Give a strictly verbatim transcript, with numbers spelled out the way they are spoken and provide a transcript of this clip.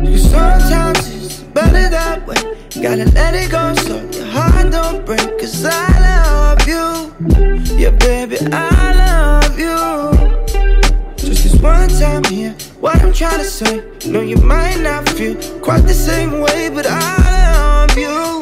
Cause sometimes it's better that way. Gotta let it go so your heart don't break. Cause I love you, yeah baby, I love you. Just this one time here, what I'm trying to say. No, you might not feel quite the same way, but I love you.